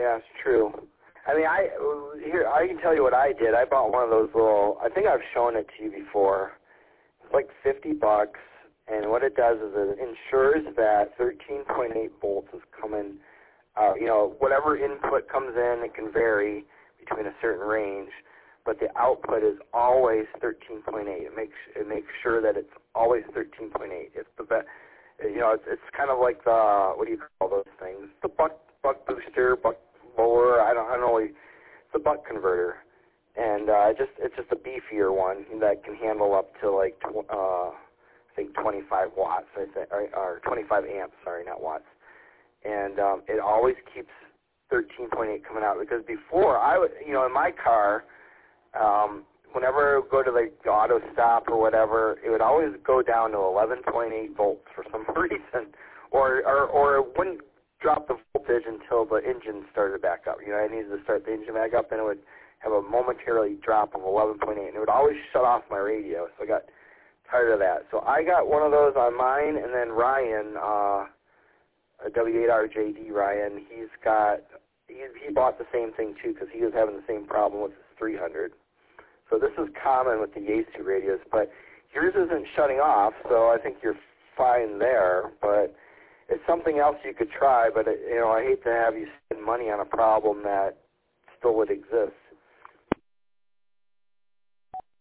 Yeah, it's true. I mean, I can tell you what I did. I bought one of those little, I think I've shown it to you before. It's like $50, and what it does is it ensures that 13.8 volts is coming out. You know, whatever input comes in, it can vary between a certain range, but the output is always 13.8. It makes sure that it's always 13.8. It's the best. You know, it's kind of like the, what do you call those things? The buck booster, buck lower. I don't know. It's a buck converter, and it's just a beefier one that can handle up to like I think 25 watts. I think, or 25 amps. Sorry, not watts. And it always keeps 13.8 coming out, because before I would, you know, in my car, whenever I would go to like the auto stop or whatever, it would always go down to 11.8 volts for some reason, or it wouldn't drop the voltage until the engine started back up. You know, I needed to start the engine back up, and it would have a momentarily drop of 11.8, and it would always shut off my radio. So I got tired of that. So I got one of those on mine, and then Ryan, a W8RJD Ryan, he bought the same thing too, because he was having the same problem with his 300. So this is common with the Yaesu radios, but yours isn't shutting off, so I think you're fine there. But it's something else you could try. But you know, I hate to have you spend money on a problem that still would exist.